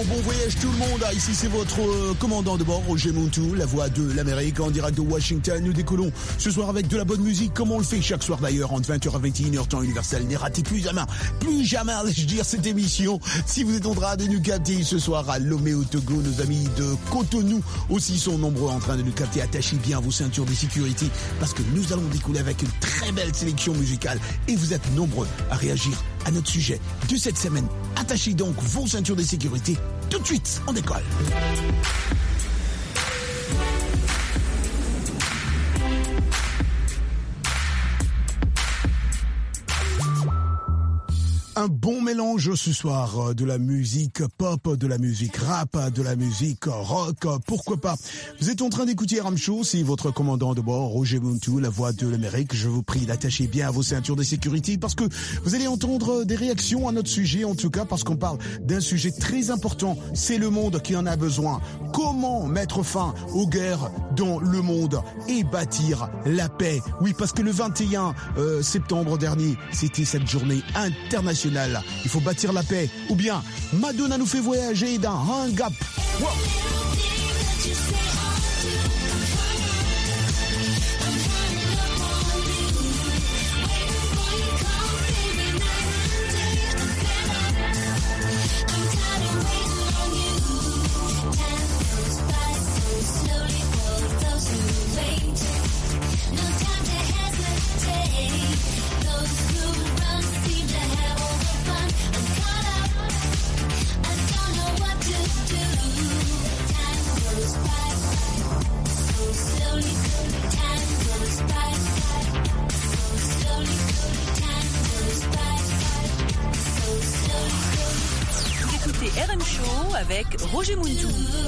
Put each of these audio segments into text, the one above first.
bon voyage tout le monde. Ici c'est votre commandant de bord, Roger Montou, la voix de l'Amérique en direct de Washington. Nous décollons ce soir avec de la bonne musique, comme on le fait chaque soir d'ailleurs, entre 20h à 21h, temps universel. Ne ratez plus jamais, allais-je dire, cette émission. Si vous êtes en train de nous capter ce soir à Lomé au Togo, nos amis de Cotonou aussi sont nombreux en train de nous capter. Attachez bien vos ceintures de sécurité parce que nous allons décoller avec une très belle sélection musicale et vous êtes nombreux à réagir à notre sujet de cette semaine. Attachez donc vos ceintures de sécurité. Tout de suite, on décolle. Un bon mélange ce soir de la musique pop, de la musique rap, de la musique rock, pourquoi pas. Vous êtes en train d'écouter RM Show, c'est votre commandant de bord, Roger Montou, la voix de l'Amérique. Je vous prie d'attacher bien à vos ceintures de sécurité parce que vous allez entendre des réactions à notre sujet, en tout cas parce qu'on parle d'un sujet très important. C'est le monde qui en a besoin. Comment mettre fin aux guerres dans le monde et bâtir la paix? Oui, parce que le 21 septembre dernier, c'était cette journée internationale. Il faut bâtir la paix. Ou bien, Madonna nous fait voyager d'un hang up. Wow. RM Show avec Roger Montou.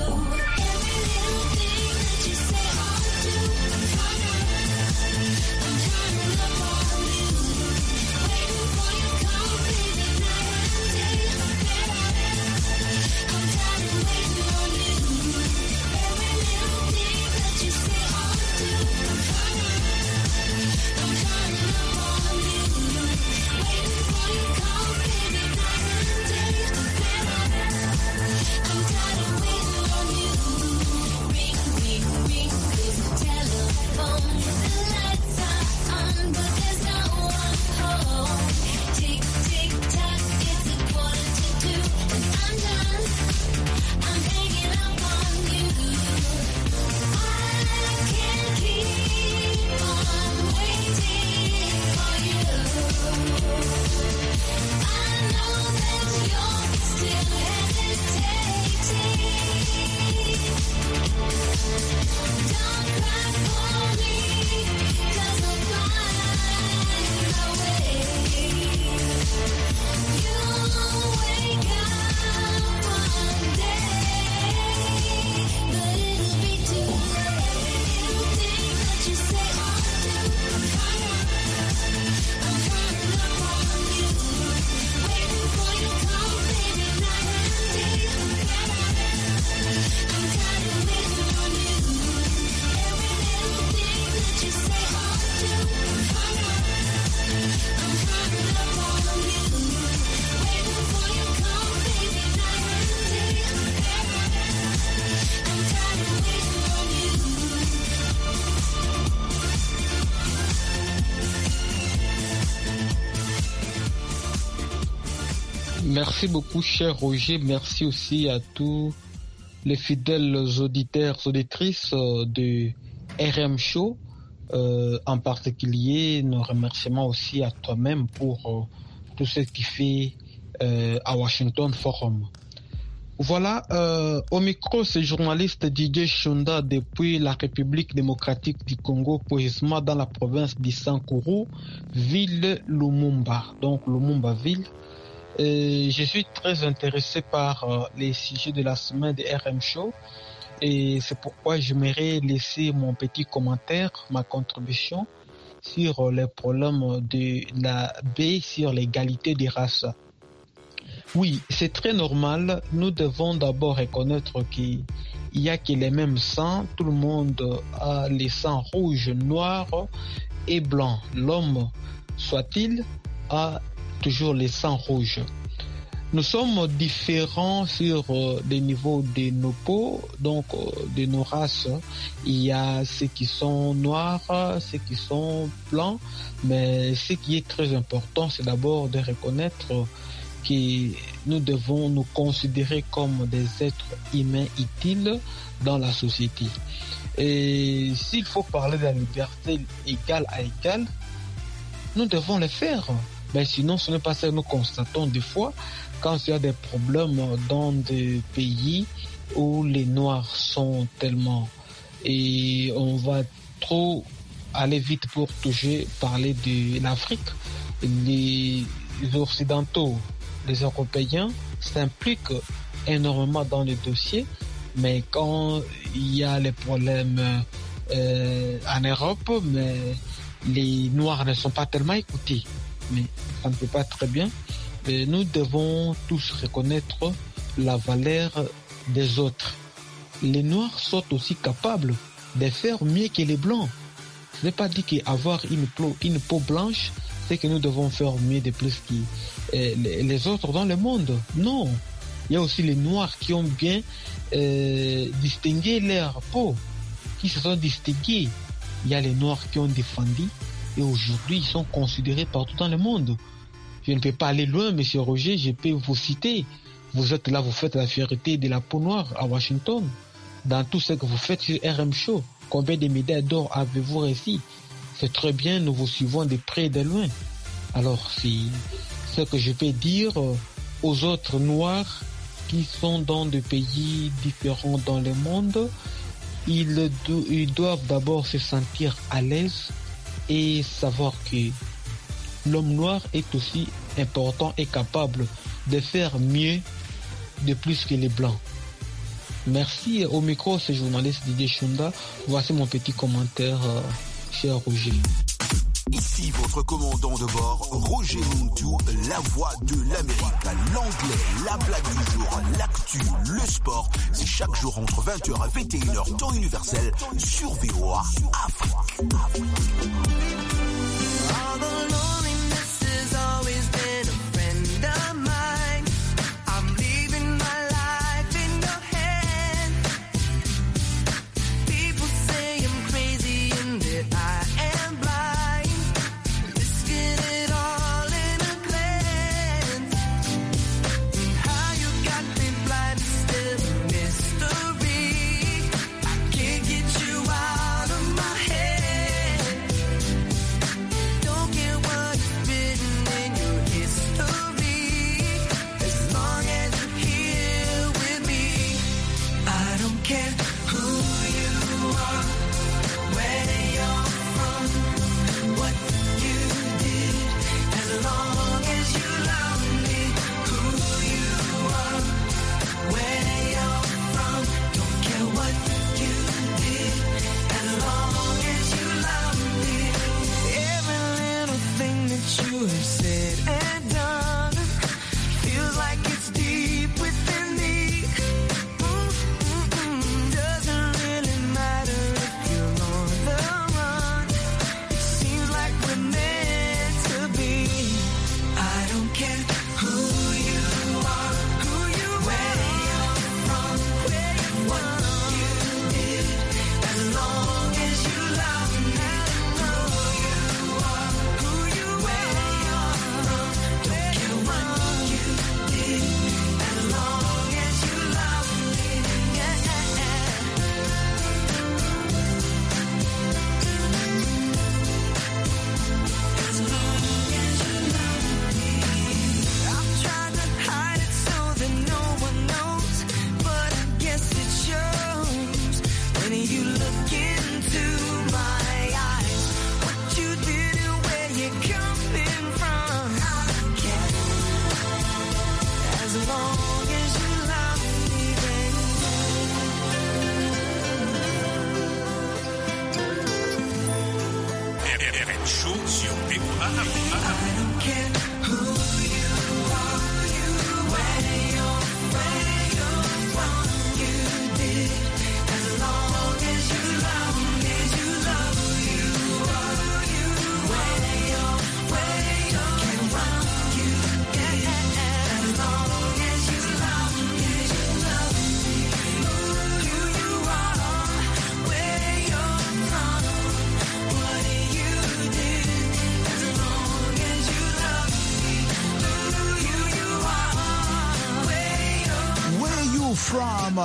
Merci beaucoup, cher Roger. Merci aussi à tous les fidèles auditeurs, auditrices de RM Show. En particulier, nos remerciements aussi à toi-même pour tout ce que tu fais à Washington Forum. Voilà, au micro, c'est journaliste DJ Shonda depuis la République démocratique du Congo, précisément dans la province d'Issankuru, ville Lumumba, donc Lumumba ville. Je suis très intéressé par les sujets de la semaine de RM Show et c'est pourquoi j'aimerais laisser mon petit commentaire, ma contribution sur les problèmes de la paix, sur l'égalité des races. Oui, c'est très normal. Nous devons d'abord reconnaître qu'il n'y a que les mêmes sangs. Tout le monde a les sangs rouges, noirs et blancs. L'homme, soit-il, a toujours les sangs rouges. Nous sommes différents sur des niveaux de nos peaux, donc de nos races. Il y a ceux qui sont noirs, ceux qui sont blancs, mais ce qui est très important, c'est d'abord de reconnaître que nous devons nous considérer comme des êtres humains utiles dans la société. Et s'il faut parler de la liberté égale à égale, nous devons le faire. Mais sinon, ce n'est pas ça que nous constatons des fois quand il y a des problèmes dans des pays où les Noirs sont tellement... Et on va trop aller vite pour parler de l'Afrique. Les Occidentaux, les Européens s'impliquent énormément dans les dossiers, mais quand il y a les problèmes en Europe, mais les Noirs ne sont pas tellement écoutés. Mais ça ne peut pas très bien. Et nous devons tous reconnaître la valeur des autres. Les Noirs sont aussi capables de faire mieux que les Blancs. Ce n'est pas dit qu'avoir une peau blanche, c'est que nous devons faire mieux de plus que les autres dans le monde. Non. Il y a aussi les Noirs qui ont bien distingué leur peau, qui se sont distingués. Il y a les Noirs qui ont défendu et aujourd'hui ils sont considérés partout dans le monde. Je ne peux pas aller loin, monsieur Roger, je peux vous citer. Vous êtes là, vous faites la fierté de la peau noire à Washington. Dans tout ce que vous faites sur RM Show, combien de médailles d'or avez-vous réussi? C'est très bien, nous vous suivons de près et de loin. Alors, c'est ce que je peux dire aux autres Noirs qui sont dans des pays différents dans le monde. Ils doivent d'abord se sentir à l'aise et savoir que l'homme noir est aussi important et capable de faire mieux de plus que les blancs. Merci. Au micro, c'est journaliste Didier Chunda. Voici mon petit commentaire, cher Roger. Ici votre commandant de bord, Roger Muntu, la voix de l'Amérique. L'anglais, la blague du jour, l'actu, le sport. C'est chaque jour entre 20h et 21h, temps universel, sur VOA Afrique.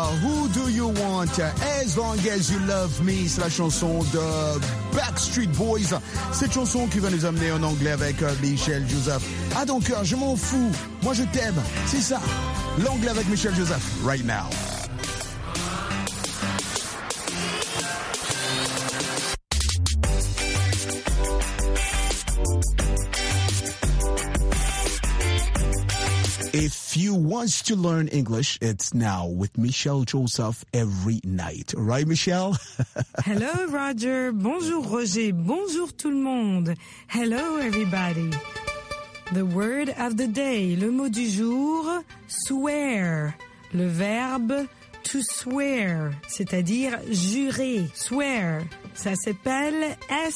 Who Do You Want? As Long As You Love Me, c'est la chanson de Backstreet Boys. Cette chanson qui va nous amener en anglais avec Michel Joseph. Ah donc, je m'en fous. Moi, je t'aime. C'est ça. L'anglais avec Michel Joseph, right now. If you want to learn English, it's now with Michel Joseph every night. Right, Michel? Hello, Roger. Bonjour, Roger. Bonjour, tout le monde. Hello, everybody. The word of the day. Le mot du jour, swear. Le verbe to swear, c'est-à-dire jurer. Swear. Ça s'appelle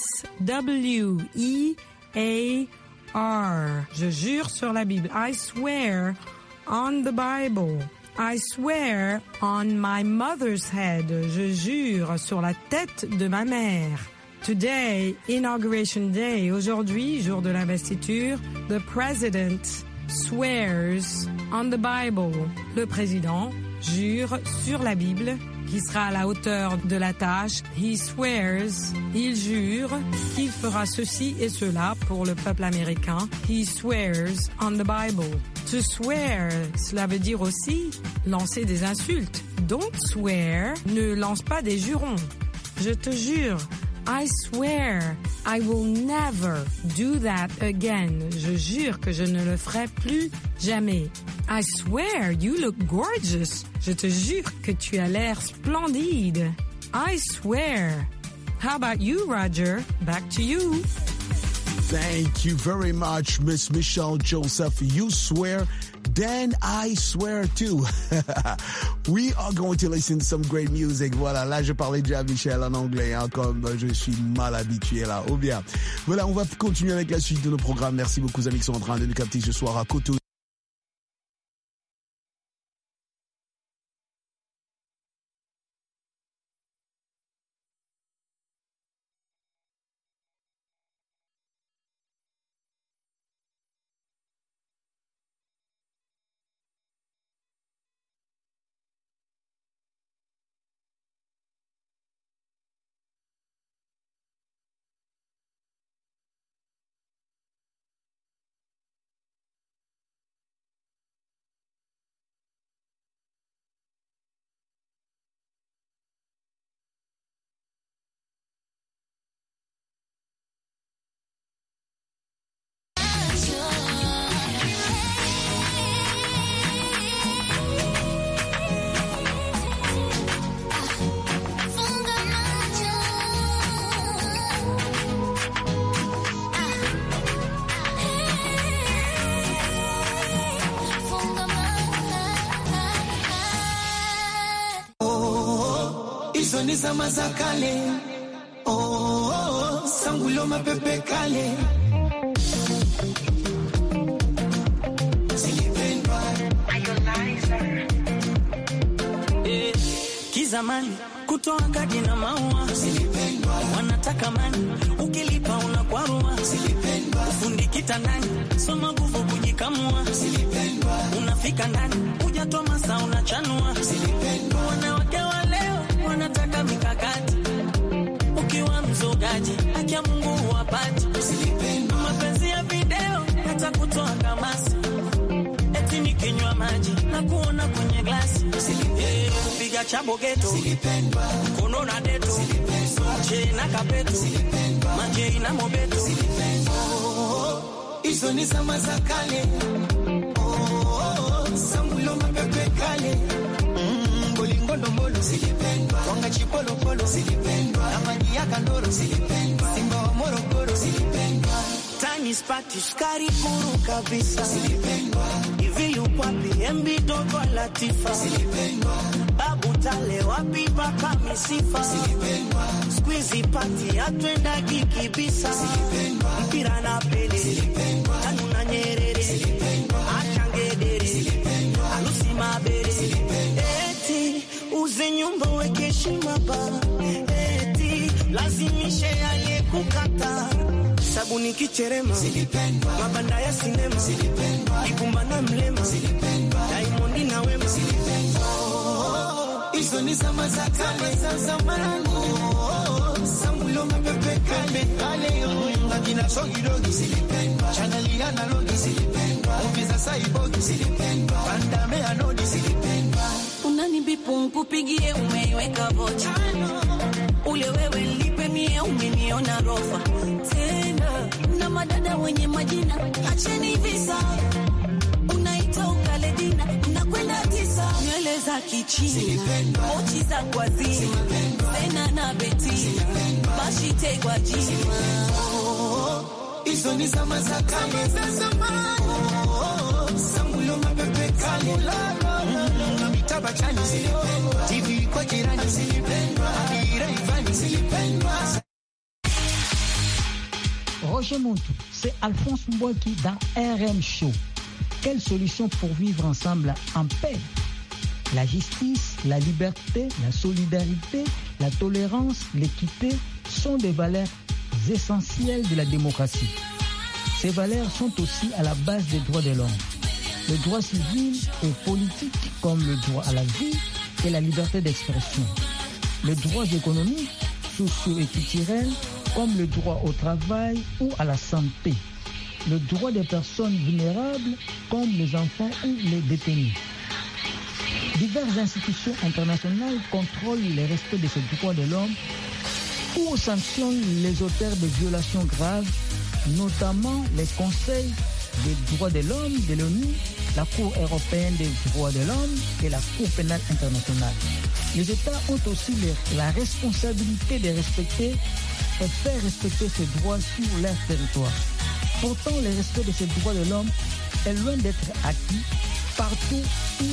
S-W-E-A-R. Je jure sur la Bible. I swear on the Bible. I swear on my mother's head. Je jure sur la tête de ma mère. Today, Inauguration Day. Aujourd'hui, jour de l'investiture, the president swears on the Bible. Le président jure sur la Bible, qui sera à la hauteur de la tâche. He swears, il jure qu'il fera ceci et cela pour le peuple américain. He swears on the Bible. To swear, cela veut dire aussi lancer des insultes. Don't swear, ne lance pas des jurons. Je te jure, I swear, I will never do that again. Je jure que je ne le ferai plus jamais. I swear, you look gorgeous. Je te jure que tu as l'air splendide. I swear. How about you, Roger? Back to you. Thank you very much, Miss Michelle Joseph. You swear, then I swear too. We are going to listen to some great music. Voilà, là je parlais déjà à Michel en anglais, hein, comme je suis mal habitué là. Ou bien, voilà, on va continuer avec la suite de nos programmes. Merci beaucoup, amis qui sont en train de nous capter ce soir à Cotonou. Ni zama za kale, oh, sangulo mapepe kale. Zilipendwa kizamani, kutoa kadi na maua. Zilipendwa wanataka mani, ukilipa unakwarua. Zilipendwa ufundi kitandani, soma nguvu kujikamua. Zilipendwa unafika ndani, hujatoa masaa unachanua. Zilipendwa wanawake wa leo wanataka mikakati, ukiwa mzogaji haki ya Mungu wapati. Mapenzi ya video hata kutoa kamasi, eti nikinywa maji na kuona kwenye glasi. Kupiga chabo geto, kono na deto, che na kapeto, maje na mobeto. Hizo ni zama za kale, sangulo mapepe kale. Ngolingolomolo zilipendwa, wanga chipolo polo zilipendwa, amani ya kandoro zilipendwa, simba wa Morogoro zilipendwa, tani spati skari kuru kabisa zilipendwa, hivi yupapi embi dogo Latifa zilipendwa, babu tale wapi baka misifa zilipendwa, squeezy party atwenda kikibisa zilipendwa, mpira na pele zilipendwa, tanu na Nyerere zilipendwa, achangedere zilipendwa, alusi mabere zilipendwa. Uze nyumba weke heshima ba, eti lazimishe aliyekukata. Sabuni kicherema zilipendwa, mabanda ya sinema zilipendwa, Ikumba na Mlema zilipendwa, Diamond na Wema zilipendwa. hizo ni zama za kale za zamani. Sambulo mapepe kale akina sogidogi silipendwa, chaneli analogi silipendwa, ofisa saibogi silipendwa, pandame anodi silipendwa. Unanibipu nkupigie umeiweka vocha, ule wewe lipe mie umeniona rofa tena, na madada wenye majina acheni visa, unaita ukaledina unakwenda tisa, nywele za kichina mochi za kwazima sena na betina bashite kwa jima. Hizo ni zama za kale za zamani. Sambulo mapepe kale na mitaba chani silipendwa, TV kwa jirani silipendwa, Adira Ivani silipendwa. Roger Montou, c'est Alphonse Mbouaki dans RM Show. Quelle solution pour vivre ensemble en paix? La justice, la liberté, la solidarité, la tolérance, l'équité sont des valeurs essentielles de la démocratie. Ces valeurs sont aussi à la base des droits de l'homme. Le droit civil et politique comme le droit à la vie et la liberté d'expression. Les droits économiques, sociaux et culturels comme le droit au travail ou à la santé. Le droit des personnes vulnérables comme les enfants ou les détenus. Diverses institutions internationales contrôlent le respect de ces droits de l'homme ou sanctionnent les auteurs de violations graves, notamment les conseils des droits de l'homme de l'ONU, la Cour européenne des droits de l'homme et la Cour pénale internationale. Les États ont aussi la responsabilité de respecter et faire respecter ces droits sur leur territoire. Pourtant, le respect de ces droits de l'homme est loin d'être acquis partout.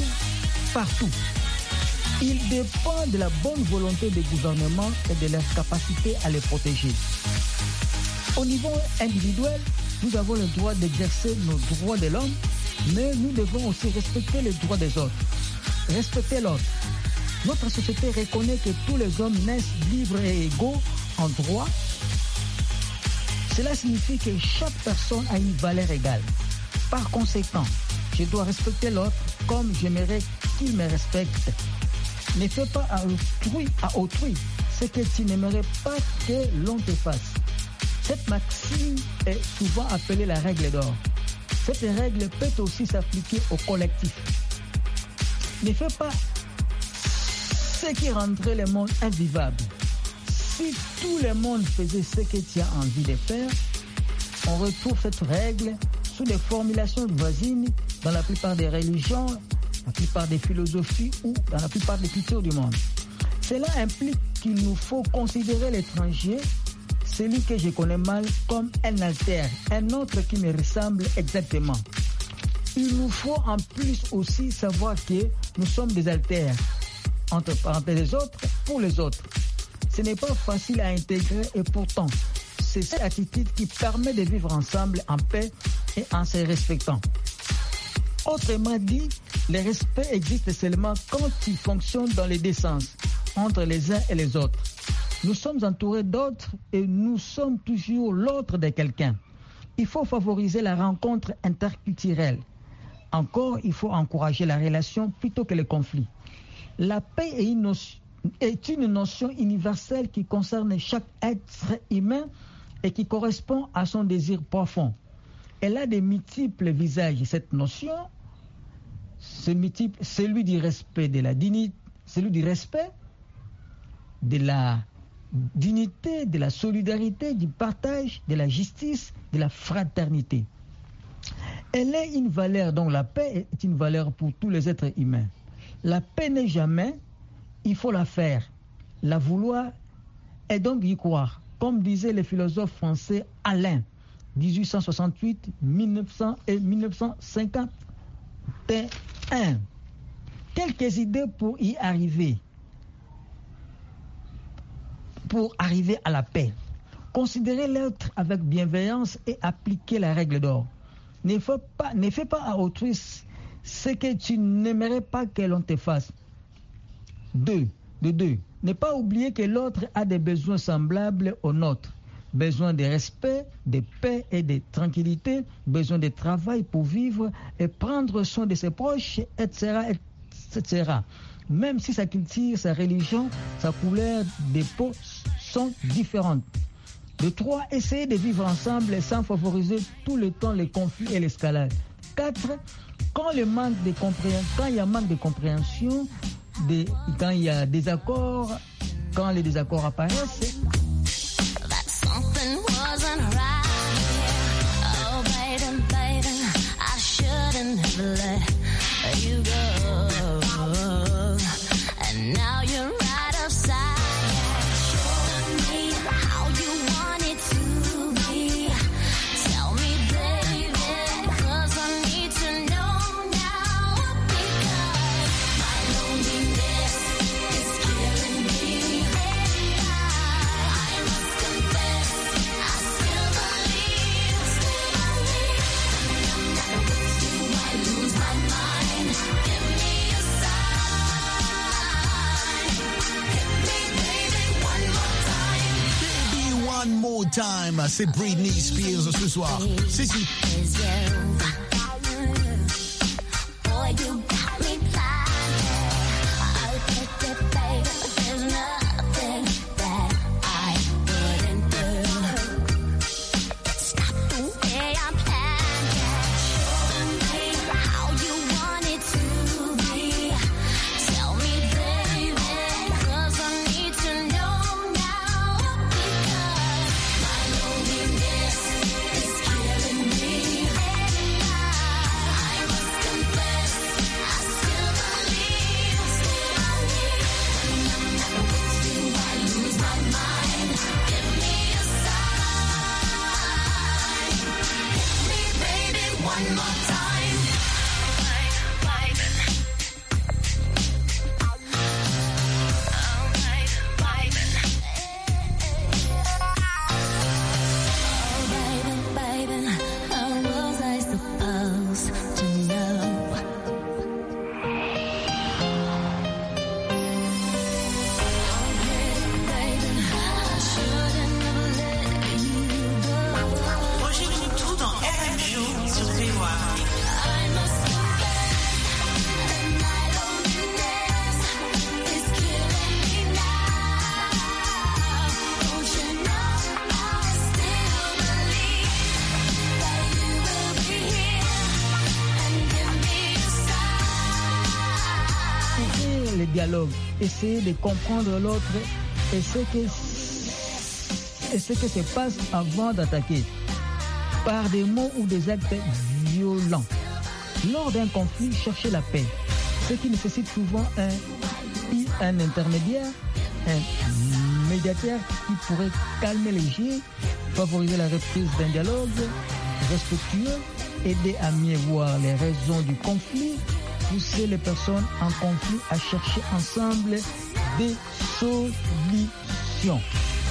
Il dépend de la bonne volonté des gouvernements et de leur capacité à les protéger. Au niveau individuel, nous avons le droit d'exercer nos droits de l'homme, mais nous devons aussi respecter les droits des autres. Respecter l'autre. Notre société reconnaît que tous les hommes naissent libres et égaux en droit. Cela signifie que chaque personne a une valeur égale. Par conséquent, je dois respecter l'autre comme j'aimerais qu'il me respecte. Ne fais pas à autrui ce que tu n'aimerais pas que l'on te fasse. Cette maxime est souvent appelée la règle d'or. Cette règle peut aussi s'appliquer au collectif. Ne fais pas ce qui rendrait le monde invivable. Si tout le monde faisait ce que tu as envie de faire, on retrouve cette règle sous des formulations voisines dans la plupart des religions, la plupart des philosophies ou dans la plupart des cultures du monde. Cela implique qu'il nous faut considérer l'étranger, celui que je connais mal, comme un altère, un autre qui me ressemble exactement. Il nous faut en plus aussi savoir que nous sommes des altères, entre parenthèses les autres, pour les autres. Ce n'est pas facile à intégrer et pourtant, c'est cette attitude qui permet de vivre ensemble en paix et en se respectant. Autrement dit, le respect existe seulement quand il fonctionne dans les deux sens, entre les uns et les autres. Nous sommes entourés d'autres et nous sommes toujours l'autre de quelqu'un. Il faut favoriser la rencontre interculturelle. Encore, il faut encourager la relation plutôt que le conflit. La paix est une notion universelle qui concerne chaque être humain et qui correspond à son désir profond. Elle a de multiples visages, cette notion, celui du respect de la dignité, celui du respect, de la dignité, de la solidarité, du partage, de la justice, de la fraternité. Elle est une valeur, donc la paix est une valeur pour tous les êtres humains. La paix n'est jamais, il faut la faire, la vouloir et donc y croire. Comme disait le philosophe français Alain, 1868, 1900 et 1951. Quelques idées pour y arriver. Pour arriver à la paix. Considérez l'autre avec bienveillance et appliquez la règle d'or. Ne fais pas à autrui ce que tu n'aimerais pas que l'on te fasse. 2. Ne pas oublier que l'autre a des besoins semblables aux nôtres. Besoin de respect, de paix et de tranquillité, besoin de travail pour vivre et prendre soin de ses proches, etc., etc. même si sa culture, sa religion, sa couleur de peau sont différentes. De 3, essayer de vivre ensemble sans favoriser tout le temps les conflits et l'escalade. 4, quand il y a manque de compréhension, quand il y a désaccords, quand les désaccords apparaissent, Time, c'est Britney Spears ce soir. C'est si. Dialogue, essayer de comprendre l'autre et ce que se passe avant d'attaquer par des mots ou des actes violents. Lors d'un conflit, chercher la paix, ce qui nécessite souvent un intermédiaire, un médiateur qui pourrait calmer les jeux, favoriser la reprise d'un dialogue respectueux, aider à mieux voir les raisons du conflit, pousser les personnes en conflit à chercher ensemble des solutions.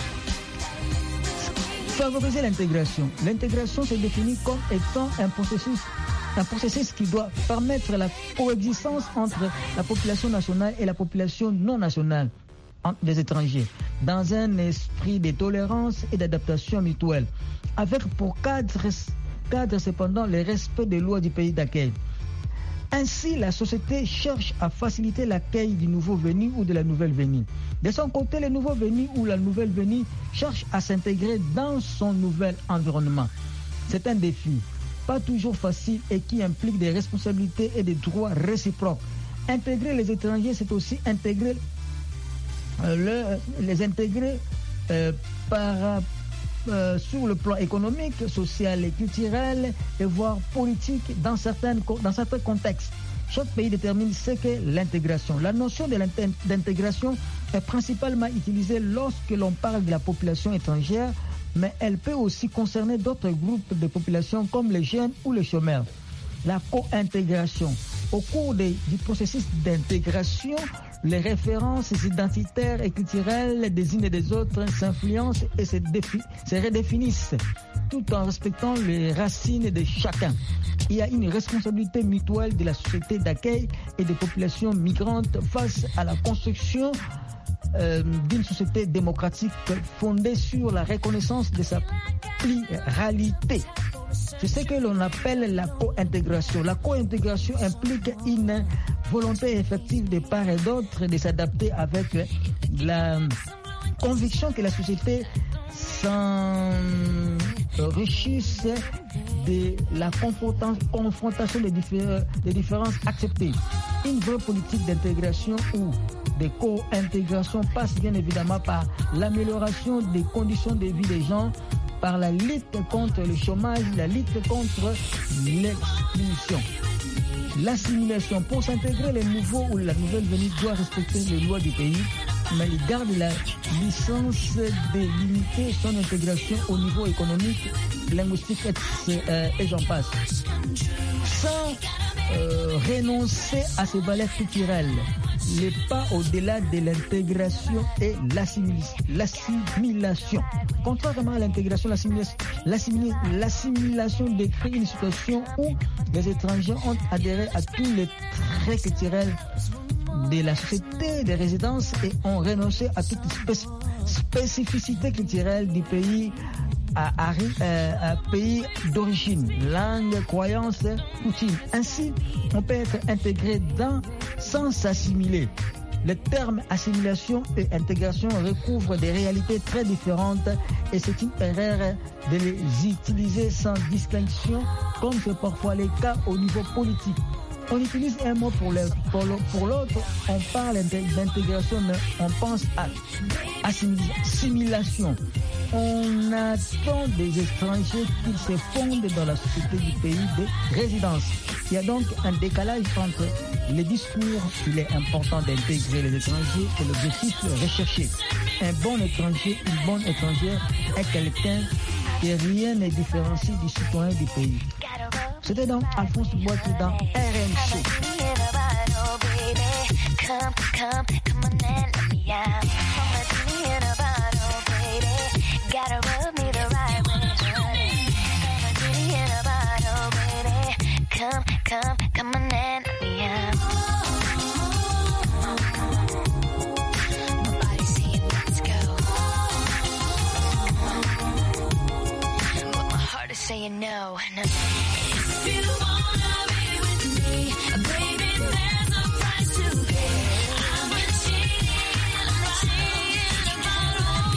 Favoriser l'intégration. L'intégration se définit comme étant un processus qui doit permettre la coexistence entre la population nationale et la population non nationale des étrangers, dans un esprit de tolérance et d'adaptation mutuelle, avec pour cadre cependant le respect des lois du pays d'accueil. Ainsi, la société cherche à faciliter l'accueil du nouveau venu ou de la nouvelle venue. De son côté, le nouveau venu ou la nouvelle venue cherche à s'intégrer dans son nouvel environnement. C'est un défi, pas toujours facile et qui implique des responsabilités et des droits réciproques. Intégrer les étrangers, c'est aussi intégrer les intégrer sur le plan économique, social et culturel et voire politique dans certains contextes. Chaque pays détermine ce qu'est l'intégration. La notion d'intégration est principalement utilisée lorsque l'on parle de la population étrangère, mais elle peut aussi concerner d'autres groupes de population comme les jeunes ou les chômeurs. La co-intégration. Au cours du processus d'intégration, les références identitaires et culturelles des unes et des autres s'influencent et se redéfinissent, tout en respectant les racines de chacun. Il y a une responsabilité mutuelle de la société d'accueil et des populations migrantes face à la construction d'une société démocratique fondée sur la reconnaissance de sa pluralité. C'est ce que l'on appelle la co-intégration. La co-intégration implique une volonté effective de part et d'autre de s'adapter avec la conviction que la société s'enrichisse de la confrontation des différences acceptées. Une vraie politique d'intégration ou de co-intégration passe bien évidemment par l'amélioration des conditions de vie des gens, par la lutte contre le chômage, la lutte contre l'expulsion. L'assimilation. Pour s'intégrer, les nouveaux ou la nouvelle venue doit respecter les lois du pays, mais il garde la licence de limiter son intégration au niveau économique, linguistique et j'en passe. Sans renoncer à ses valeurs culturelles, les pas au-delà de l'intégration et l'assimilation. Contrairement à l'intégration, l'assimilation décrit une situation où les étrangers ont adhéré à tous les traits culturels de la société de résidence et ont renoncé à toute spécificité culturelle du pays à pays d'origine, langue, croyance, coutume. Ainsi, on peut être intégré sans s'assimiler. Le terme assimilation et intégration recouvre des réalités très différentes et c'est une erreur de les utiliser sans distinction, comme c'est parfois le cas au niveau politique. On utilise un mot pour l'autre, on parle d'intégration, mais on pense à assimilation. On attend des étrangers qu'ils se fondent dans la société du pays de résidence. Il y a donc un décalage entre les discours. Il est important d'intégrer les étrangers et l'objectif recherché. Un bon étranger, une bonne étrangère est quelqu'un que rien ne différencie du citoyen du pays. C'était donc Alphonse Boaki dans RMC. Come on and let me out. Nobody's saying let's go, but my heart is saying no. If you wanna be with me, baby, there's a price to pay. I'm a cheating about all.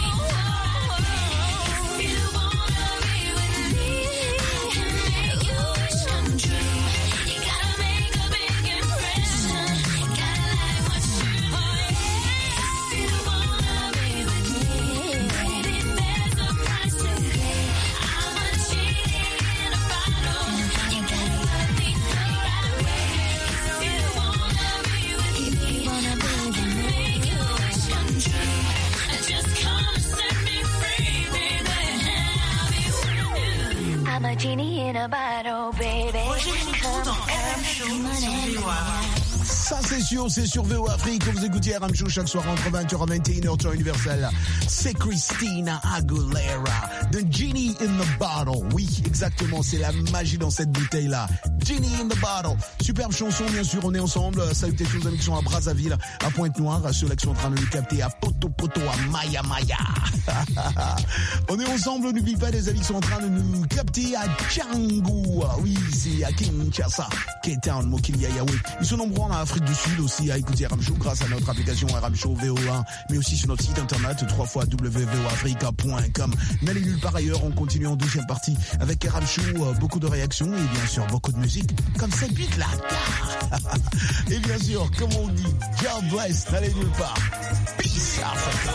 If you wanna be with me, I can make your wish come true. You gotta make a big impression. Gotta like what you want. If you wanna be with me, baby, there's a price to pay. I'm a cheating about all. You gotta let me know right away. If you wanna be with me, I can make your wish come true. Just come and set me free, baby. I'll be with you. I'm a genie in a bottle, baby. Come on and Ça c'est sur VO Afrique, vous écoutez RM Show chaque soir entre 20h et 21h temps universel. C'est Christina Aguilera, The Genie in the Bottle. Oui, exactement, c'est la magie dans cette bouteille-là. Genie in the Bottle. Superbe chanson, bien sûr, on est ensemble. Salutations aux amis qui sont à Brazzaville, à Pointe-Noire, ceux là qui sont en train de nous capter à Poto, à Maya. On est ensemble, n'oublie pas les amis qui sont en train de nous capter à Django. Oui, c'est à Kinshasa, K-Town, Mokilia, Yahweh. Ils sont nombreux en Afrique du Sud aussi à écouter RM Show grâce à notre application RM Show VO1, mais aussi sur notre site internet www.voafrica.com. N'allez nulle part ailleurs, on continue en deuxième partie avec RM Show, beaucoup de réactions et bien sûr beaucoup de musique comme cette beat là. Et bien sûr, comme on dit, God bless, n'allez nulle part. Peace Africa.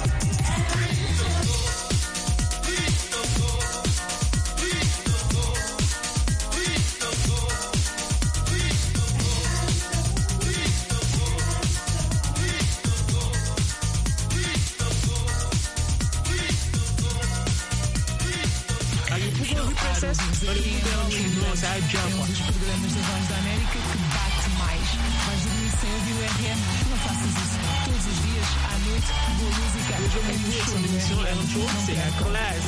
Um dos programas da Voz da América que bate mais. Vais dormir sem ouvir o RM? Não faças isso. Todos os dias, à noite, boa música. C'est la classe.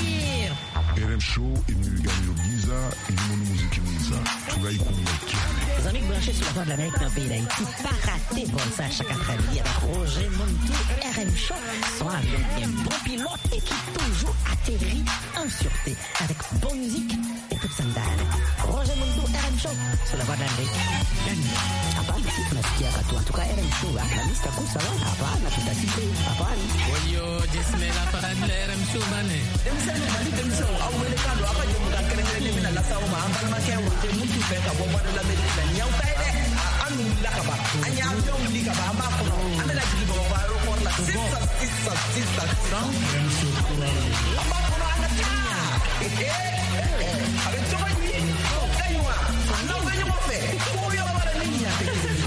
RM Show imewigania giza, ilimoni muziki mwiza. Tugai kumlekia. Les amis branchés sur la voie de l'Amérique dans le pays d'Haïti, pas rater bon ça chaque après-midi avec Roger Montou, RM Show, son avion bien bon pilote et qui toujours atterrit en sûreté avec bonne musique et toute sandale. Roger Montou, RM Show, sur la voie de l'Amérique. Hapana, si tunasikia watu. En tout cas, RM Show, la lista kuu sawa. Hapana, tutasikia. Hapana. Walio jismela farad la RM Show bane. Demsema bali demso au welekano akaje mukakerengele mina la sawa amba makewa je mutu feka bomba de la medina nyau taide anu lakaba anya avion likaba amba ko amela jigi bomba ro ko la sisa RM Show amba ko ana ta avec toi ni kaiwa non venyo mo fe ko yo bara ni ya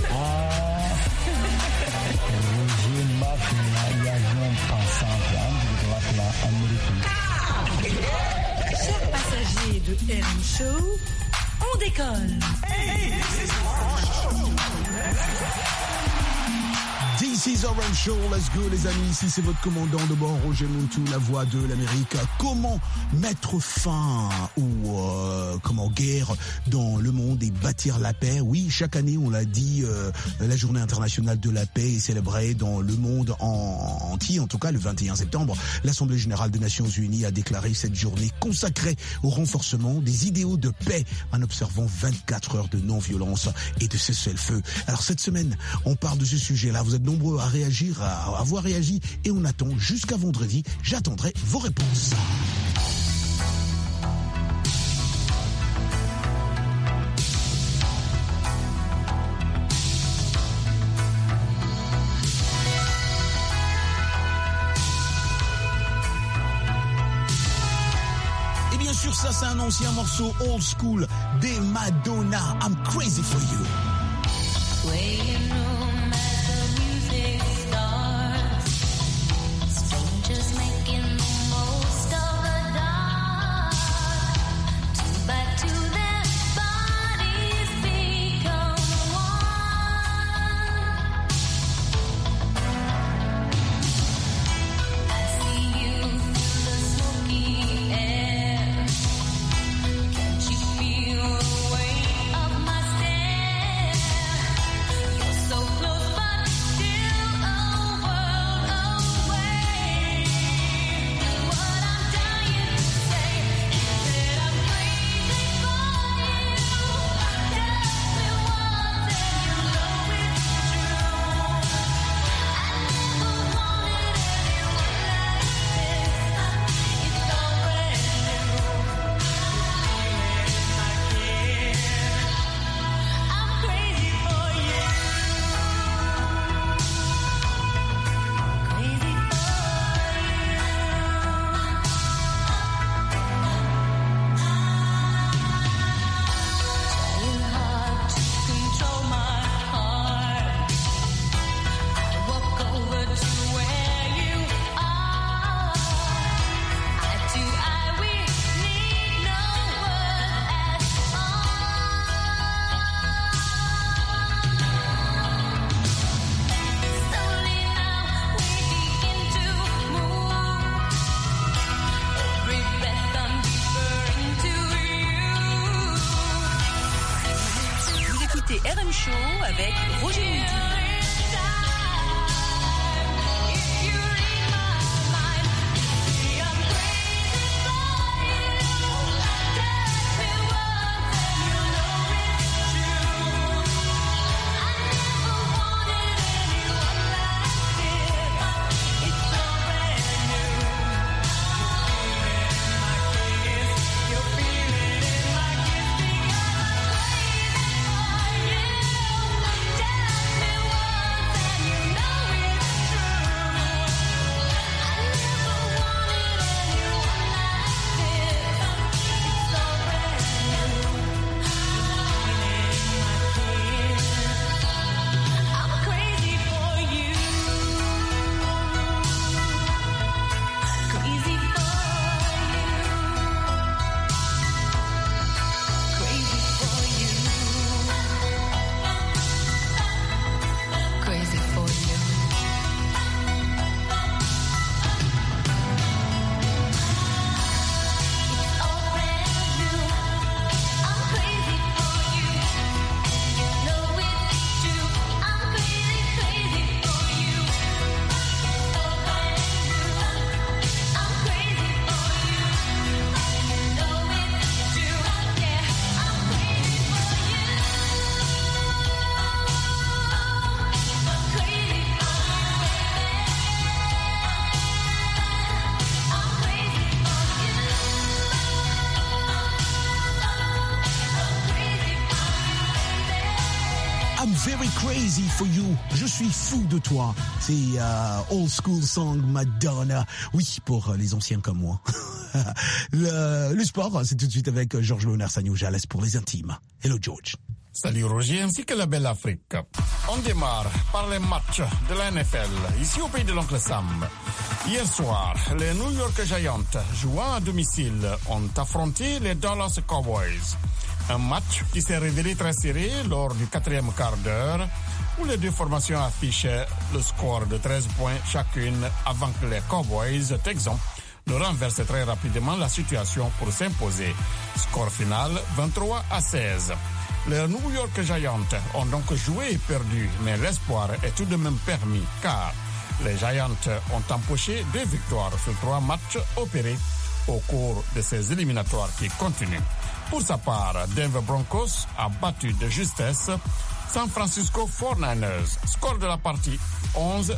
Roger Mafia, l'avion passant de droite là, américaine. Chers passagers de RM Show, on décolle. This is RM Show, let's go les amis, ici c'est votre commandant de bord Roger Montou, la voix de l'Amérique. Comment mettre fin aux guerres dans le monde et bâtir la paix? Oui, chaque année on l'a dit, la journée internationale de la paix est célébrée dans le monde entier, en tout cas le 21 septembre. L'Assemblée générale des Nations Unies a déclaré cette journée consacrée au renforcement des idéaux de paix en observant 24 heures de non-violence et de cessez-le-feu. Alors cette semaine, on parle de ce sujet-là. Vous êtes nombreux à réagir, à avoir réagi et on attend jusqu'à vendredi. J'attendrai vos réponses. Et bien sûr, ça c'est un ancien morceau old school des Madonna. I'm crazy for you. Just making the most of the dark. Two by two, their bodies become one. I see you through the smoky air. Can't you feel the weight of my stare? You're so for You. Je suis fou de toi. C'est old school song Madonna. Oui, pour les anciens comme moi. Le sport, c'est tout de suite avec Georges Léonard Sagno. Je laisse pour les intimes. Hello George. Salut Roger ainsi que la belle Afrique. On démarre par les matchs de la NFL, ici au pays de l'oncle Sam. Hier soir, les New York Giants, jouant à domicile, ont affronté les Dallas Cowboys. Un match qui s'est révélé très serré lors du 4e quart d'heure, où les deux formations affichaient le score de 13 points chacune avant que les Cowboys Texans ne renversent très rapidement la situation pour s'imposer. Score final 23-16. Les New York Giants ont donc joué et perdu, mais l'espoir est tout de même permis car les Giants ont empoché 2 victoires sur 3 matchs opérés au cours de ces éliminatoires qui continuent. Pour sa part, Denver Broncos a battu de justesse San Francisco 49ers. Score de la partie 11-10.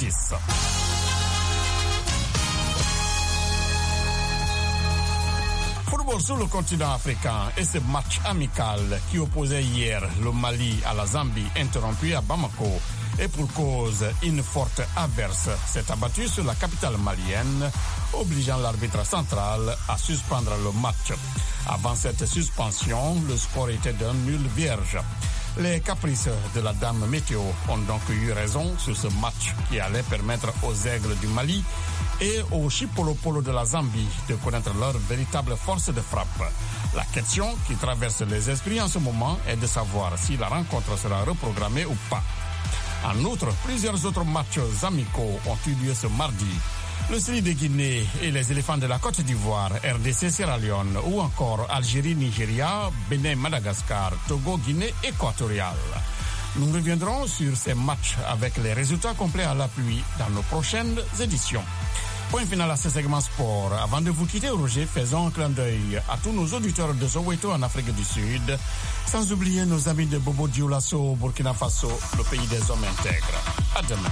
Football sur le continent africain et ce match amical qui opposait hier le Mali à la Zambie interrompu à Bamako et pour cause une forte averse s'est abattue sur la capitale malienne, obligeant l'arbitre central à suspendre le match. Avant cette suspension, le score était d'un nul vierge. Les caprices de la dame météo ont donc eu raison sur ce match qui allait permettre aux aigles du Mali et aux Chipolopolo de la Zambie de connaître leur véritable force de frappe. La question qui traverse les esprits en ce moment est de savoir si la rencontre sera reprogrammée ou pas. En outre, plusieurs autres matchs amicaux ont eu lieu ce mardi. Le Sri de Guinée et les éléphants de la Côte d'Ivoire, RDC Sierra Leone ou encore Algérie, Nigeria, Bénin, Madagascar, Togo, Guinée équatoriale. Nous reviendrons sur ces matchs avec les résultats complets à l'appui dans nos prochaines éditions. Point final à ce segment sport. Avant de vous quitter, Roger, faisons un clin d'œil à tous nos auditeurs de Soweto en Afrique du Sud, sans oublier nos amis de Bobo Dioulasso au Burkina Faso, le pays des hommes intègres. À demain.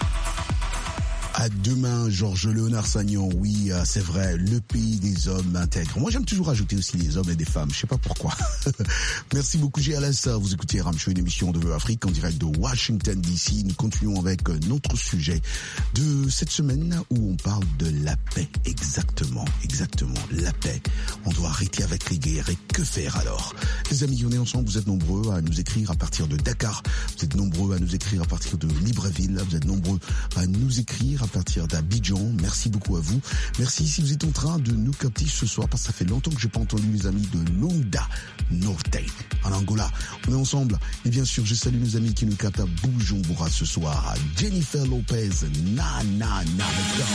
À demain, Georges Léonard Sagnon. Oui, c'est vrai, le pays des hommes intègres. Moi, j'aime toujours ajouter aussi les hommes et des femmes. Je sais pas pourquoi. Merci beaucoup, GLS. Vous écoutez Ram Show, une émission de Afrique en direct de Washington DC. Nous continuons avec notre sujet de cette semaine où on parle de la paix. Exactement, la paix. On doit arrêter avec les guerres. Et que faire alors? Les amis, on est ensemble. Vous êtes nombreux à nous écrire à partir de Dakar. Vous êtes nombreux à nous écrire à partir de Libreville. Vous êtes nombreux à nous écrire à partir d'Abidjan. Merci beaucoup à vous. Merci si vous êtes en train de nous capter ce soir, parce que ça fait longtemps que j'ai pas entendu les amis de Lunda Norte en Angola. On est ensemble. Et bien sûr, je salue nos amis qui nous captent à Bujumbura ce soir. Jennifer Lopez. Na, na, na, let's go.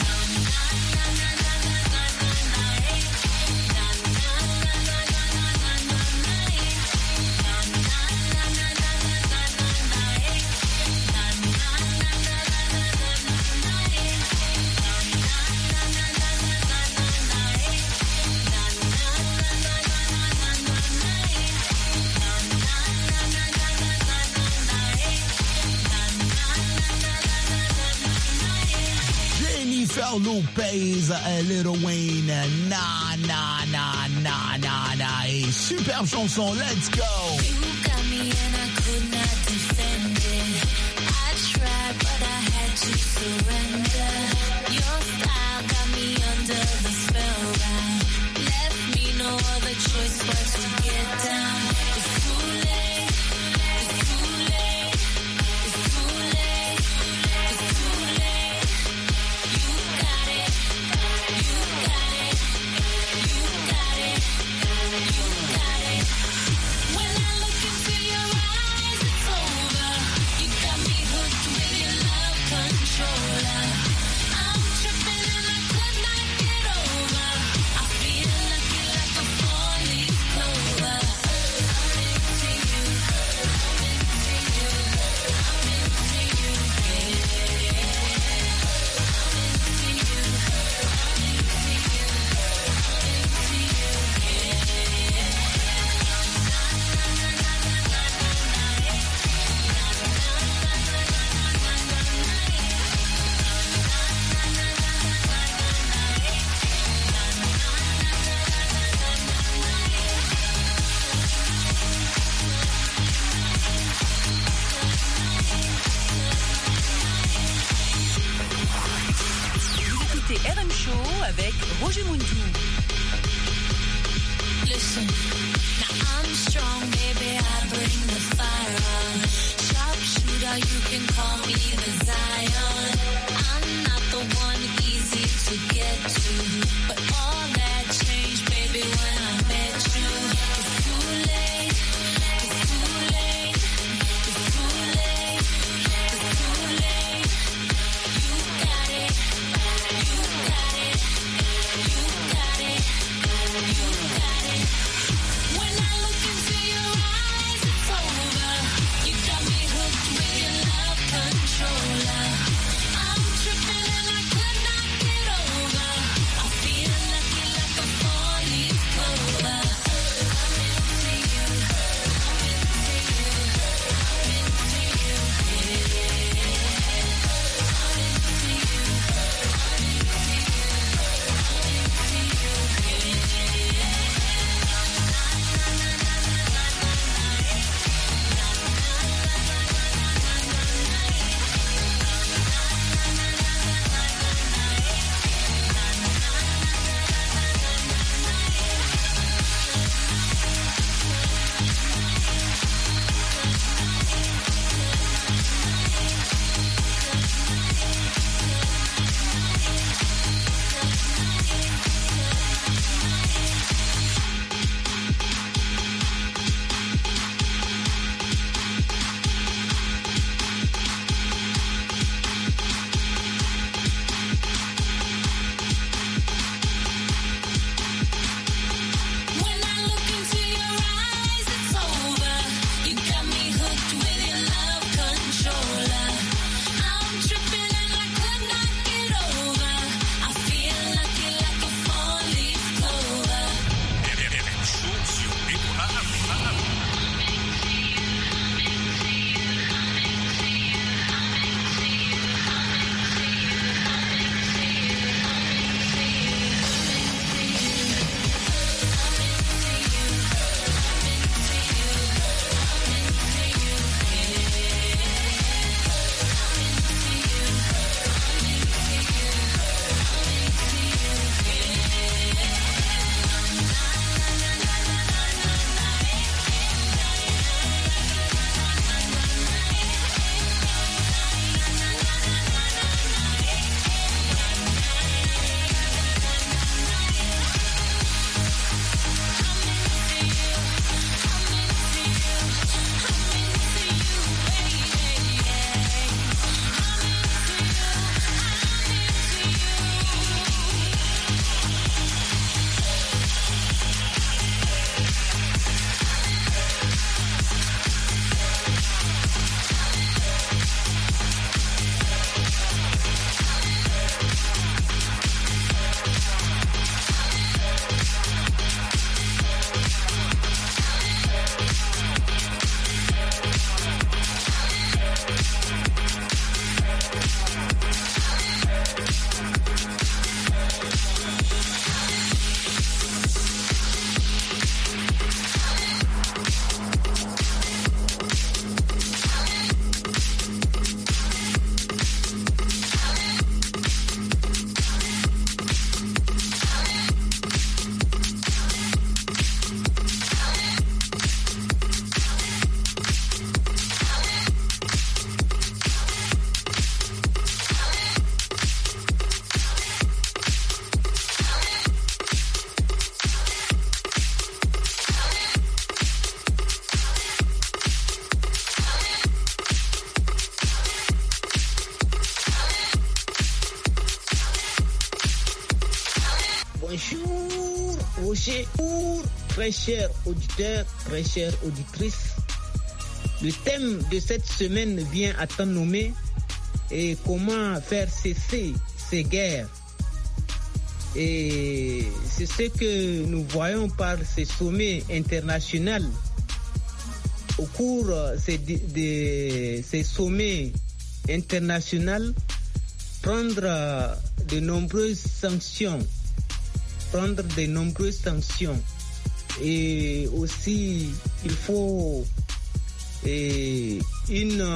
Lopez, Little Wayne, na na na na na na, et superbe chanson, let's go. You got me and I could not defend it. I tried but I had to surrender. Your style got me under the spell, right? Left me no other choice but to get down. It's too late, it's too late, it's too late, it's too late. You got it, you got it, you got it, you got it. When I look into your eyes, it's over. You got me hooked with your love controller. I'm tripping and I could not get over. I feel lucky like a four-leaf clover. I'm into you, I'm into you, I'm into you, yeah. I'm into you, I'm into you, I'm into you, yeah. avec Roger Muntou. Listen, now I'm strong, baby, I bring the fire. Sharpshooter, you can call me the Zion. I'm not the one easy to get to, but all that changed, baby, when I met you. It's too late, it's too late, it's too late, it's too late. You got it, you got it, you got it, you got it. When I look into your eyes, it's over. You got me hooked with your love controller. I'm tripping and I could not get over. I feel lucky like a four-leaf clover. I'm into you, I'm into you, I'm into you, yeah. I'm into you, I'm into you, I'm into you, yeah. When I look into your eyes, it's over. You got me hooked with your love controller. I'm tripping and I could not get over. I feel lucky like a four-leaf clover. Bonjour, Roger, très chers auditeurs, très chères auditrices. Le thème de cette semaine vient à temps nommé et comment faire cesser ces guerres. Et c'est ce que nous voyons par ces sommets internationaux. Au cours de ces sommets internationaux, prendre de nombreuses sanctions. Et aussi, il faut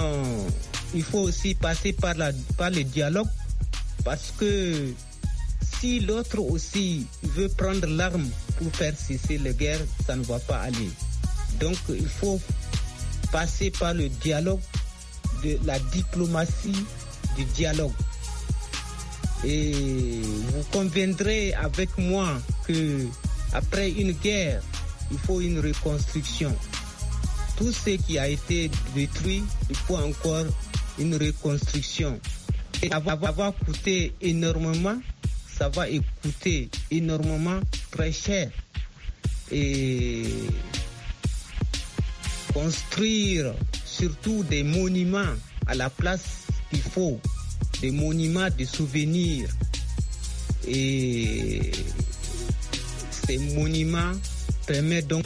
aussi passer par le dialogue parce que si l'autre aussi veut prendre l'arme pour faire cesser la guerre, ça ne va pas aller. Donc il faut passer par le dialogue, de la diplomatie du dialogue. Et vous conviendrez avec moi que après une guerre, il faut une reconstruction. Tout ce qui a été détruit, il faut encore une reconstruction. Et ça va coûter énormément, ça va coûter énormément très cher. Et construire surtout des monuments à la place qu'il faut, des monuments de souvenirs. Et ces monuments permettent donc...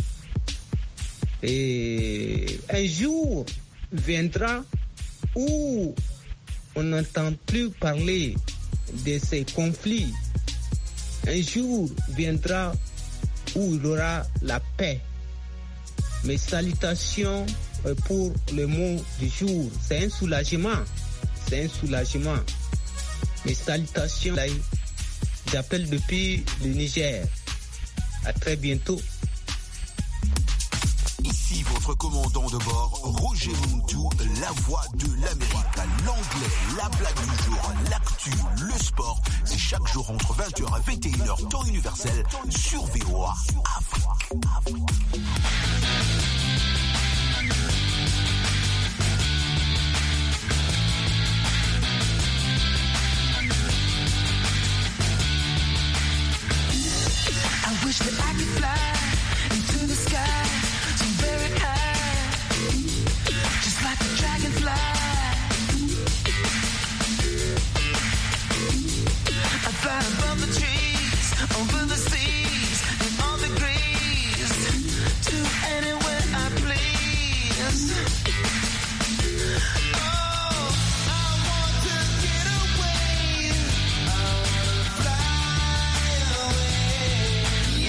Et un jour viendra où on n'entend plus parler de ces conflits. Un jour viendra où il y aura la paix. Mes salutations pour le mot du jour. C'est un soulagement. C'est un soulagement. Mes salutations, j'appelle depuis le Niger. À très bientôt. Ici votre commandant de bord, Roger Muntu, la voix de l'Amérique. L'anglais, la blague du jour, l'actu, le sport. C'est chaque jour entre 20h et 21h, temps universel, sur VOA Afrique. I wish that I could fly into the sky so very high, just like a dragonfly. I fly above the trees, over the seas, and all degrees, to anywhere I please. Oh, I want to get away. I want to fly away.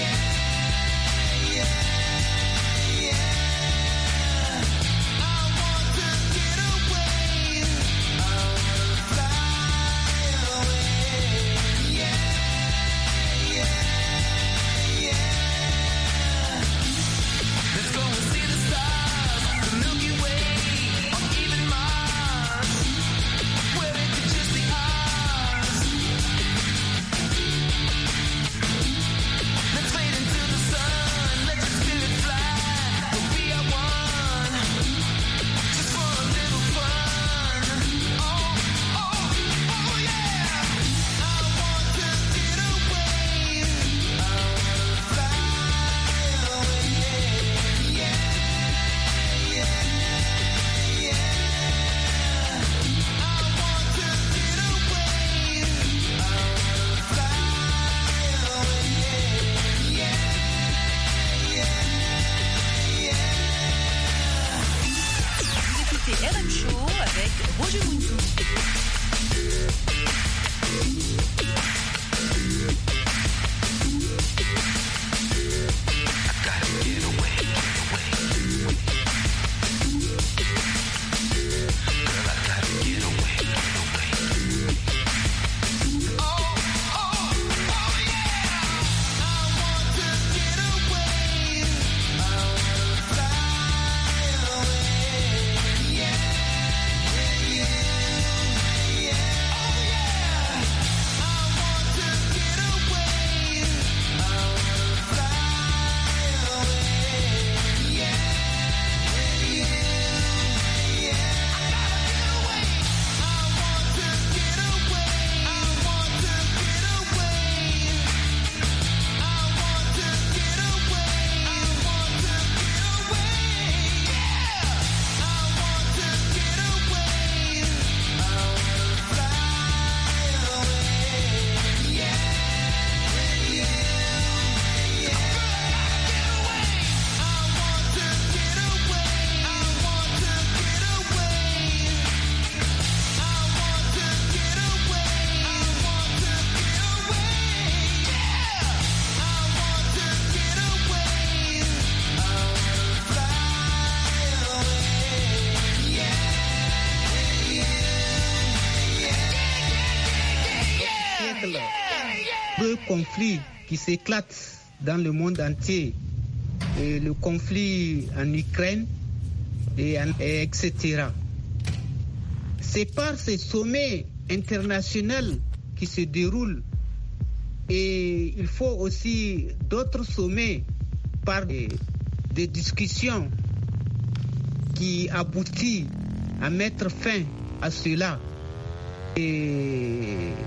conflits qui s'éclatent dans le monde entier, et le conflit en Ukraine, et etc. C'est par ces sommets internationaux qui se déroulent, et il faut aussi d'autres sommets par des discussions qui aboutissent à mettre fin à cela. Et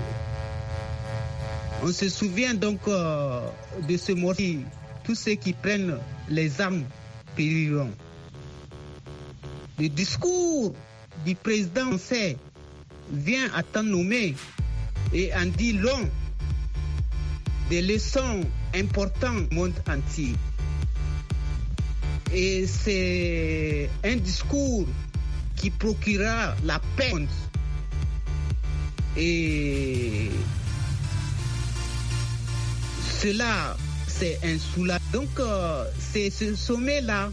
on se souvient donc de ce mot, tous ceux qui prennent les armes périront. Le discours du président français vient à temps nommé et en dit long des leçons importantes au monde entier. Et c'est un discours qui procurera la paix. Et cela, c'est un soulagement. Donc, c'est ce sommet-là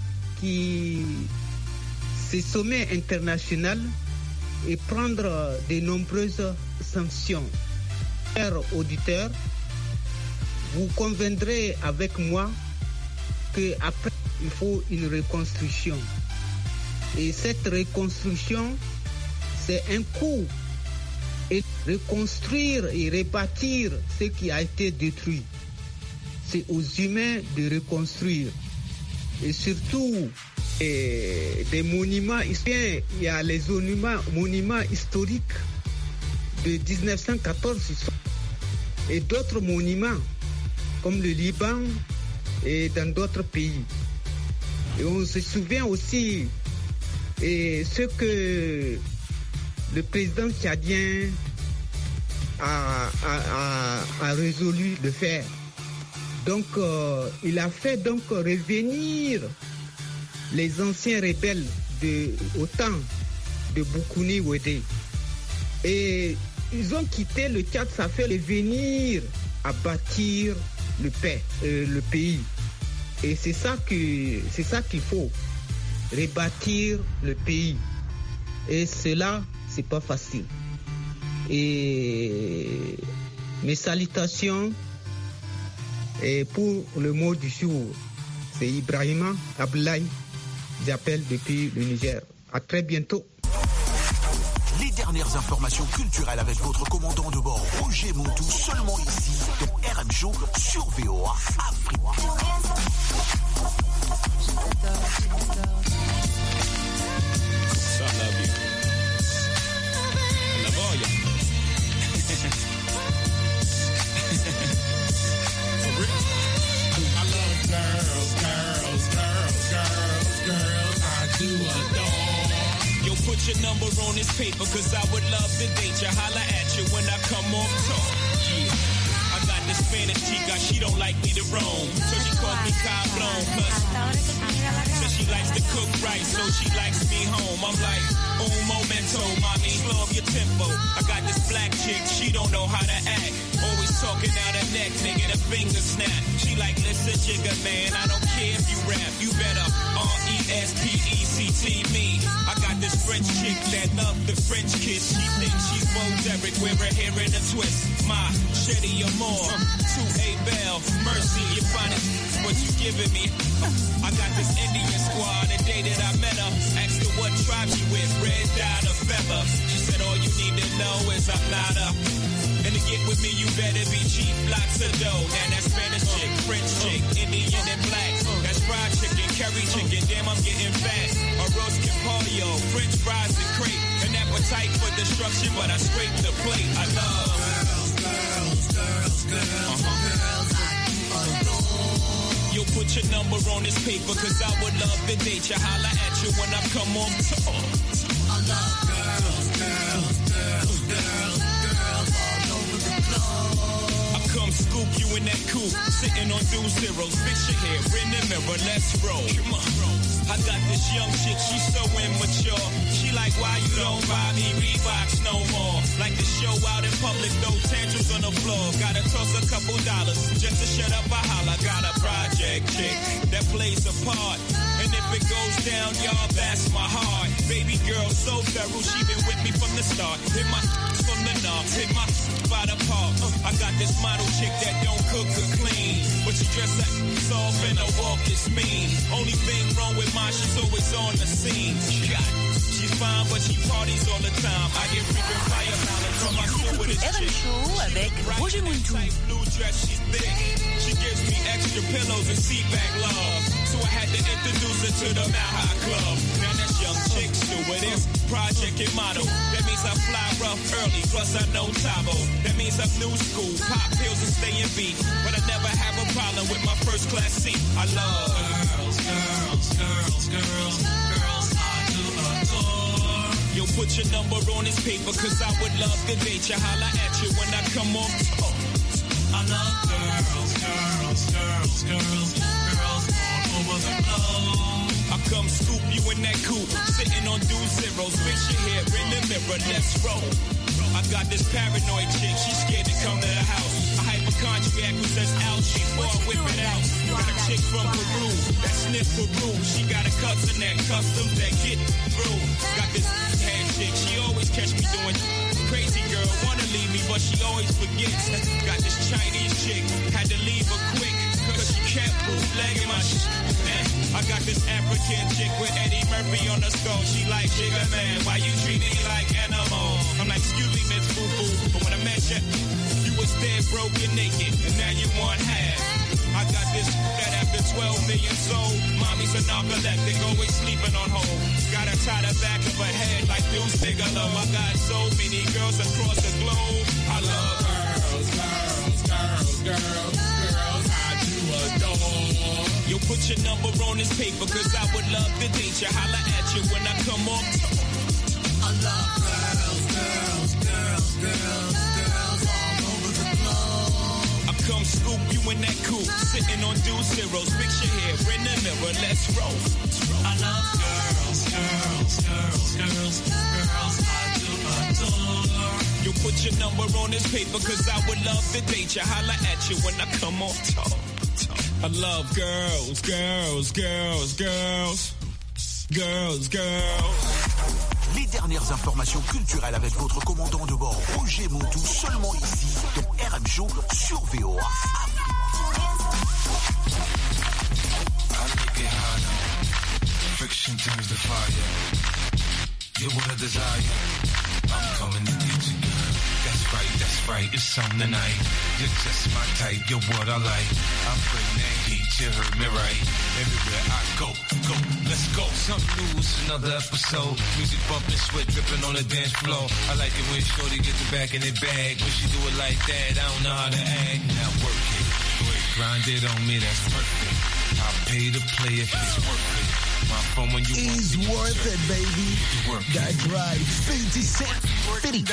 ce sommet international, et prendre de nombreuses sanctions. Chers auditeurs, vous conviendrez avec moi qu'après, il faut une reconstruction. Et cette reconstruction, c'est un coup. Et reconstruire et rebâtir ce qui a été détruit. C'est aux humains de reconstruire. Et surtout, des monuments historiques. Il y a les monuments historiques de 1914 et d'autres monuments comme le Liban et dans d'autres pays. Et on se souvient aussi ce que le président tchadien a résolu de faire. Donc, il a fait donc revenir les anciens rebelles au temps de Boukouni Ouédé. Et ils ont quitté le Tchad, ça fait revenir à bâtir le pays. Et c'est ça qu'il faut, rebâtir le pays. Et cela, c'est pas facile. Et mes salutations, et pour le mot du jour, c'est Ibrahima Abdoulaye, j'appelle depuis le Niger. À très bientôt. Les dernières informations culturelles avec votre commandant de bord Roger Montou, seulement ici dans RM Show sur VOA Afrique. Put your number on this paper, cause I would love to date you. Holla at you when I come on tour. Yeah. I got the Spanish chica, she don't like me to roam. So she calls me Cablon. Plus, so she likes to cook right, so she likes me home. I'm like, un momento, mommy, slow up your tempo. I got this black chick, she don't know how to act. Always talking out her neck, nigga, the finger snap. She like, listen, jigger, man, I don't care if you rap. You better R-E-S-P-E-C-T me. I got this French chick that love the French kiss. She thinks she's Bo Derek, wear her hair in a twist. My Shetty Amore, 2A Bell, Mercy, you find it, what you giving me. I got this Indian squad, the day that I met her. Asked her what tribe she with, red dot or feather. She said all you need to know is I'm not a. And to get with me, you better be cheap, lots of dough. Now that's Spanish chick, French chick, Indian and black. That's fried chicken, curry chicken, damn I'm getting fat. A roast pollo, French fries and crepe. An appetite for destruction, but I scrape the plate. I love girls, Yo, put your number on this paper, cause I would love to date you. Holla at you when I come on tour. I love girls all over the globe. I come scoop you in that coupe, sitting on 2 zeros. Fix your hair in the mirror, let's roll. Come on. I got this young chick, she's so immature. She like, why you don't buy me Reeboks no more? Like to show out in public, throw tantrums on the floor. Gotta toss a couple dollars just to shut up a holler. Got a project chick that plays a part. And if it goes down, y'all, that's my heart. Baby girl so thorough, she been with me from the start. Hit my from the knob, hit my by the park. I got this model chick that don't cook or clean, but she dress like soft and her walk is mean. Only thing wrong with mine, she's always on the scene. She's fine, but she parties all the time. I get freaking fire balance from my shit with this chick. Show avec Roger Montou. Blue dress, she's thick. She gives me extra pillows and seat back love. So I had to introduce her to the Mile High Club. Now that's young chick stewardess, project and model. That means I fly rough early, plus I know Tabo. That means I'm new school, pop pills and stay in beat. But I never have a problem with my first class seat. I love girls, girls, girls, girls, girls I do adore. Yo, put your number on this paper, cause I would love to date you. Holla at you when I come off top. I love girls, girls, girls, girls, girls all over the globe. I come scoop you in that coupe, sitting on dual zeros. Fix your hair in the mirror, let's roll. I got this paranoid chick, she's scared to come to the house. A hypochondriac who says ouch, she fall whip it out. Got a chick from Peru that sniff Peru. She got a cousin that customs that get through. Got this head chick, she always catch me doing crazy girl, wanna leave me, but she always forgets. Got this Chinese chick, had to leave her quick, cause she kept bootlegging my shit. I got this African chick with Eddie Murphy on the skull. She like, Jigga man, why you treat me like animal? I'm like, excuse me, Miss Boo Boo, but when I met you, you was dead, broken, naked, and now you want half. I got this that after 12 million sold, mommy's a narcoleptic, always sleeping on hold. Got her tie the back of her head like Deuce Bigelow. I got so many girls across the globe. I love girls, girls, girls, girls, girls I do adore. Yo, put your number on this paper, cause I would love to date you. Holla at you when I come off top. I love girls, girls, girls, girls, girls all over the globe. I come scoop you in that coupe, sitting on dual zeros. Fix your hair in the mirror, let's roll. I love girls, girls, girls, girls, girls I do adore. You put your number on this paper, cause I would love to date you. Holla at you when I come off top. I love girls, girls, girls, girls, girls, girls. Les dernières informations culturelles avec votre commandant de bord Roger Montou, seulement ici dans RM Show sur VOA. Friction turns to fire. You're what I desire. I'm coming to get you, girl. That's right, it's on tonight. You're just my type, you're what I like. I bring that heat, you heard me right. Everywhere I go, let's go. Something new, it's another episode. Music bumping, sweat dripping on the dance floor. I like it when shorty gets it back in the bag. When she do it like that, I don't know how to act. Now work it, go ahead, grind it on me, that's perfect. I'll pay to play if it's worth it. Is worth it, baby. That's right. 50 Cent. 50.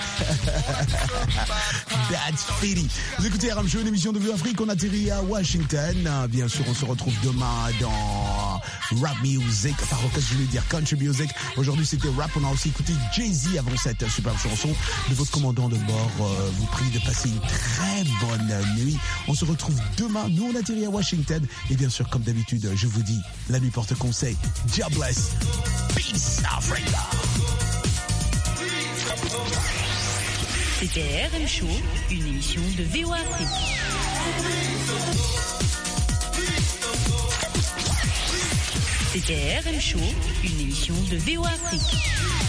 That's 50. Vous écoutez RM Show, une émission de Vue Afrique. On atterrit à Washington. Bien sûr, on se retrouve demain dans Rap Music. Par occasion, je voulais dire Country Music. Aujourd'hui, c'était Rap. On a aussi écouté Jay-Z avant cette superbe chanson. De votre commandant de bord vous prie de passer une très bonne nuit. On se retrouve demain. Nous, on atterrit à Washington. Et bien sûr, comme d'habitude, je vous dis, la nuit porte conseil. God bless. Peace, Africa. C'était RM Show, une émission de VOA Afrique. C'était RM Show, une émission de VOA Afrique.